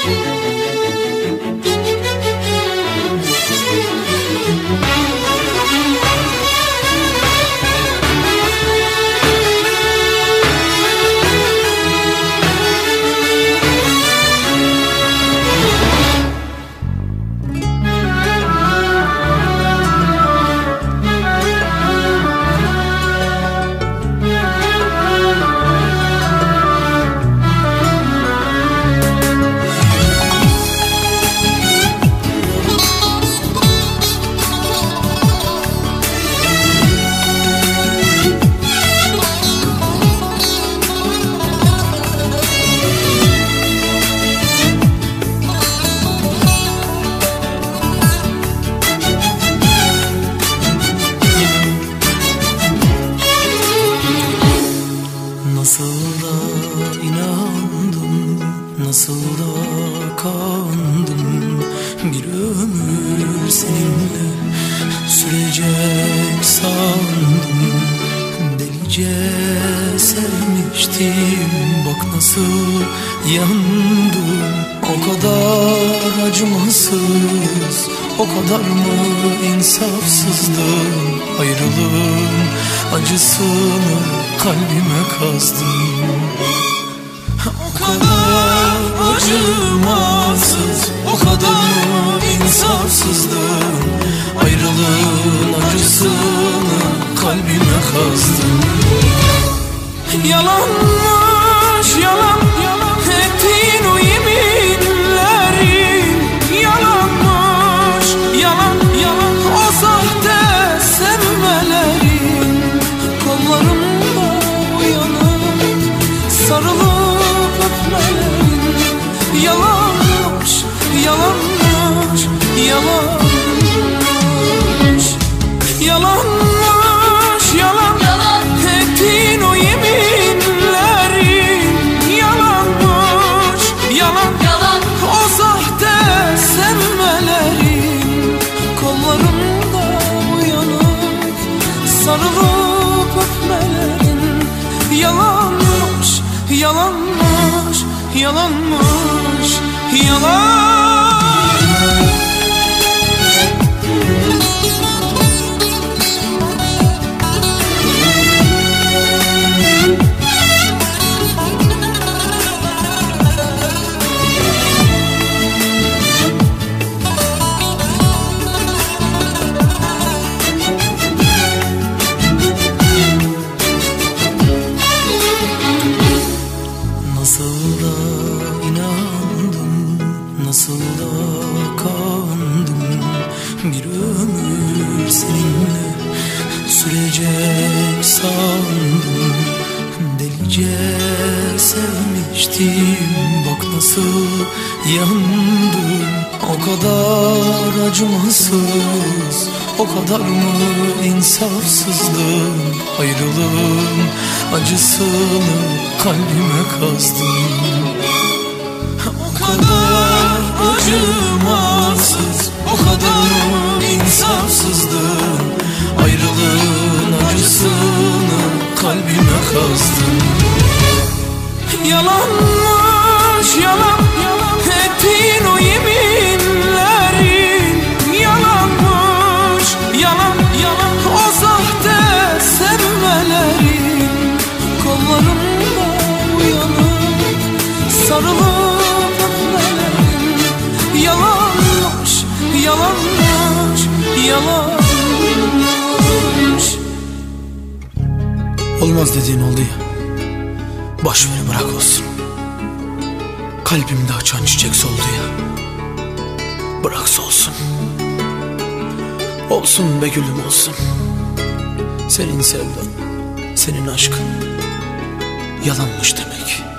Nasıl da kandım, bir ömür seninle sürecek sandım. Delice sevmiştim, bak nasıl yandım. O kadar acımasız, o kadar mı insafsızdım. Ayrılığın acısını kalbime kazdım. O kadar acımasız, o kadar mı insafsızdım. Ayrılığın acısını kalbime kazdım. Yalanmış yalan, ettiğin o yeminlerin. Yalanmış yalan, o sahte sevmelerin. Kollarımda uyanıp sarılıp öpmelerin. Yalanmış, yalanmış, yalanmış. Yalanmış yalan, ettiğin o yeminlerin. Yalanmış yalan, o sahte sevmelerin. Kollarımda uyanıp sarılıp öpmelerin. Yalanmış, yalanmış, yalanmış, yalan. Nasıl da kandım, bir ömür seninle sürecek sandım. Delice sevmiştim, bak nasıl yandım. O kadar acımasız, o kadar mı insafsızdım. Ayrılığın acısını kalbime kazdım. O kadar acımasız, o kadar mı insafsızdım. Ayrılığın acısını kalbime kazdım. Yalanmış yalan, ettiğin o yeminlerin. Yalanmış yalan, o sahte sevmelerin. Kollarımda uyanıp sarılıp öpmelerin. Yalanmış, yalanmış, yalanmış. Olmaz dediğin oldu ya, boş ver bırak olsun. Kalbimde açan çiçek soldu ya, bırak solsun. Olsun be gülüm olsun. Senin sevdan, senin aşkın yalanmış demek.